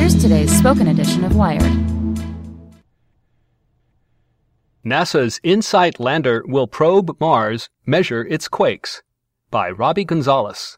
Here's today's spoken edition of Wired. NASA's InSight lander will probe Mars, measure its quakes. By Robbie Gonzalez.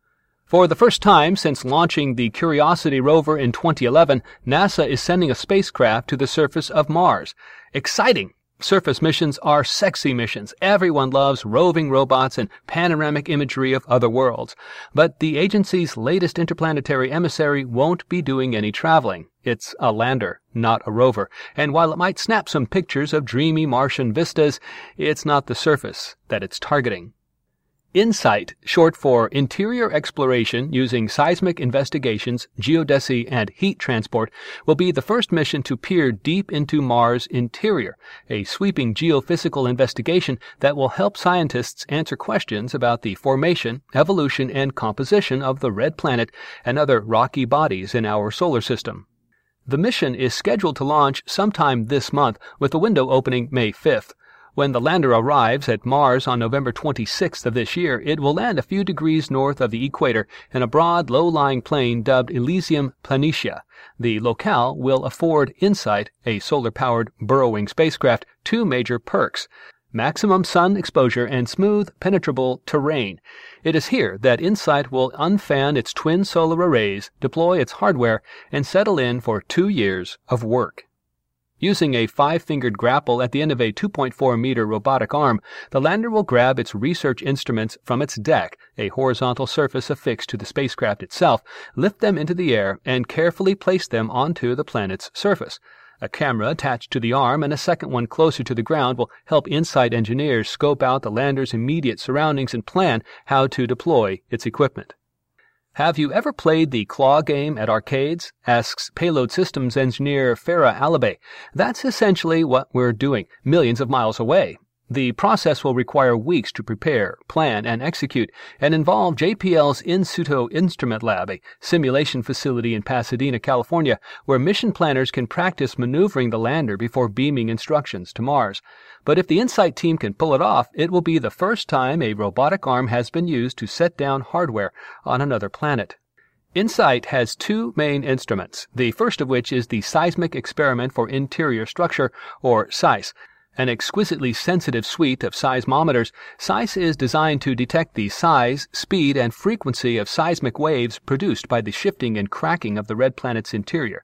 For the first time since launching the Curiosity rover in 2011, NASA is sending a spacecraft to the surface of Mars. Exciting! Surface missions are sexy missions. Everyone loves roving robots and panoramic imagery of other worlds. But the agency's latest interplanetary emissary won't be doing any traveling. It's a lander, not a rover. And while it might snap some pictures of dreamy Martian vistas, it's not the surface that it's targeting. InSight, short for Interior Exploration Using Seismic Investigations, Geodesy, and Heat Transport, will be the first mission to peer deep into Mars' interior, a sweeping geophysical investigation that will help scientists answer questions about the formation, evolution, and composition of the red planet and other rocky bodies in our solar system. The mission is scheduled to launch sometime this month, with the window opening May 5th. When the lander arrives at Mars on November 26th of this year, it will land a few degrees north of the equator in a broad, low-lying plain dubbed Elysium Planitia. The locale will afford InSight, a solar-powered burrowing spacecraft, two major perks: maximum sun exposure and smooth, penetrable terrain. It is here that InSight will unfan its twin solar arrays, deploy its hardware, and settle in for 2 years of work. Using a 5-fingered grapple at the end of a 2.4-meter robotic arm, the lander will grab its research instruments from its deck, a horizontal surface affixed to the spacecraft itself, lift them into the air, and carefully place them onto the planet's surface. A camera attached to the arm and a second one closer to the ground will help InSight engineers scope out the lander's immediate surroundings and plan how to deploy its equipment. Have you ever played the claw game at arcades? Asks payload systems engineer Farah Alibay. That's essentially what we're doing, millions of miles away. The process will require weeks to prepare, plan, and execute, and involve JPL's In-Situ Instrument Lab, a simulation facility in Pasadena, California, where mission planners can practice maneuvering the lander before beaming instructions to Mars. But if the InSight team can pull it off, it will be the first time a robotic arm has been used to set down hardware on another planet. InSight has two main instruments, the first of which is the Seismic Experiment for Interior Structure, or SEIS. An exquisitely sensitive suite of seismometers, SEIS is designed to detect the size, speed, and frequency of seismic waves produced by the shifting and cracking of the red planet's interior.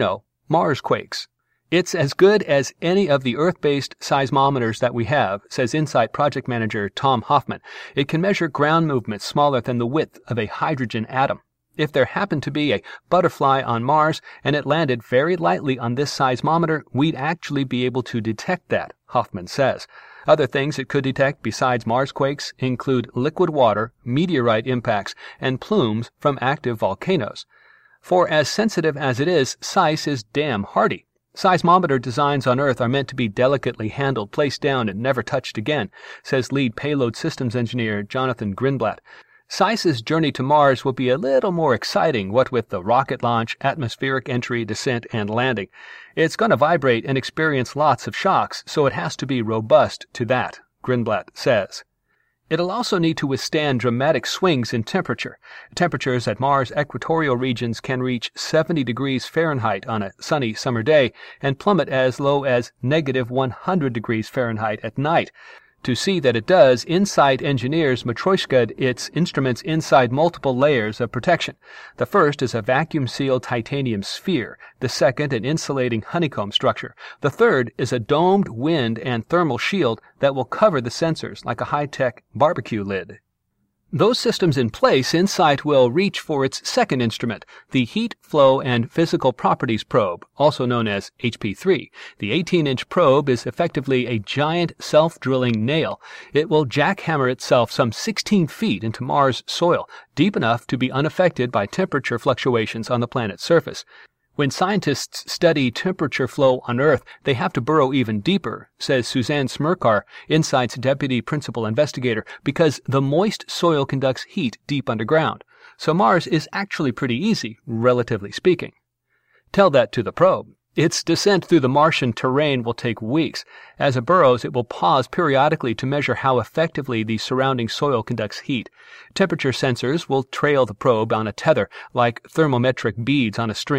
Mars quakes. It's as good as any of the Earth-based seismometers that we have, says InSight project manager Tom Hoffman. It can measure ground movements smaller than the width of a hydrogen atom. If there happened to be a butterfly on Mars and it landed very lightly on this seismometer, we'd actually be able to detect that, Hoffman says. Other things it could detect besides Mars quakes include liquid water, meteorite impacts, and plumes from active volcanoes. For as sensitive as it is, SEIS is damn hardy. Seismometer designs on Earth are meant to be delicately handled, placed down, and never touched again, says lead payload systems engineer Jonathan Grindblatt. SEIS's journey to Mars will be a little more exciting, what with the rocket launch, atmospheric entry, descent, and landing. It's going to vibrate and experience lots of shocks, so it has to be robust to that, Grindblatt says. It'll also need to withstand dramatic swings in temperature. Temperatures at Mars' equatorial regions can reach 70 degrees Fahrenheit on a sunny summer day and plummet as low as negative 100 degrees Fahrenheit at night. To see that it does, InSight engineers matryoshka'd its instruments inside multiple layers of protection. The first is a vacuum-sealed titanium sphere, the second an insulating honeycomb structure. The third is a domed wind and thermal shield that will cover the sensors like a high-tech barbecue lid. Those systems in place, InSight will reach for its second instrument, the Heat, Flow, and Physical Properties Probe, also known as HP3. The 18-inch probe is effectively a giant self-drilling nail. It will jackhammer itself some 16 feet into Mars' soil, deep enough to be unaffected by temperature fluctuations on the planet's surface. When scientists study temperature flow on Earth, they have to burrow even deeper, says Suzanne Smirkar, InSight's deputy principal investigator, because the moist soil conducts heat deep underground. So Mars is actually pretty easy, relatively speaking. Tell that to the probe. Its descent through the Martian terrain will take weeks. As it burrows, it will pause periodically to measure how effectively the surrounding soil conducts heat. Temperature sensors will trail the probe on a tether, like thermometric beads on a string.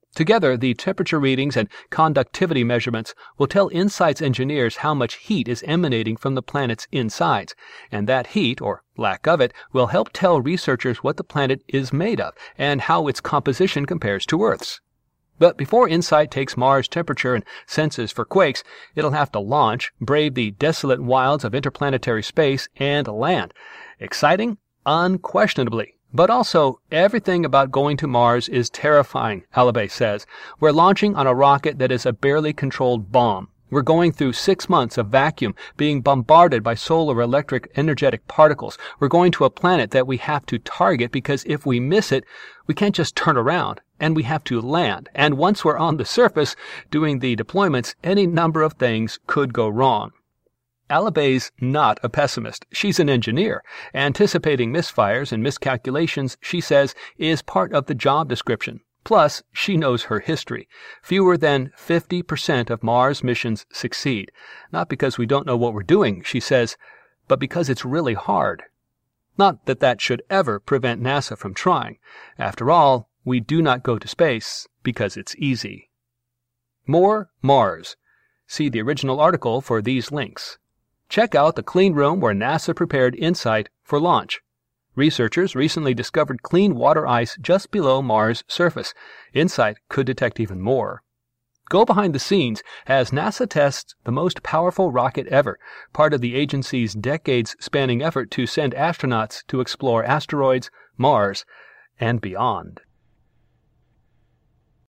Together, the temperature readings and conductivity measurements will tell InSight's engineers how much heat is emanating from the planet's insides, and that heat, or lack of it, will help tell researchers what the planet is made of and how its composition compares to Earth's. But before InSight takes Mars' temperature and senses for quakes, it'll have to launch, brave the desolate wilds of interplanetary space, and land. Exciting? Unquestionably. But also, everything about going to Mars is terrifying, Alibay says. We're launching on a rocket that is a barely controlled bomb. We're going through 6 months of vacuum, being bombarded by solar electric energetic particles. We're going to a planet that we have to target because if we miss it, we can't just turn around, and we have to land. And once we're on the surface doing the deployments, any number of things could go wrong. Alibay's not a pessimist. She's an engineer. Anticipating misfires and miscalculations, she says, is part of the job description. Plus, she knows her history. Fewer than 50% of Mars missions succeed. Not because we don't know what we're doing, she says, but because it's really hard. Not that that should ever prevent NASA from trying. After all, we do not go to space because it's easy. More Mars. See the original article for these links. Check out the clean room where NASA prepared InSight for launch. Researchers recently discovered clean water ice just below Mars' surface. InSight could detect even more. Go behind the scenes as NASA tests the most powerful rocket ever, part of the agency's decades-spanning effort to send astronauts to explore asteroids, Mars, and beyond.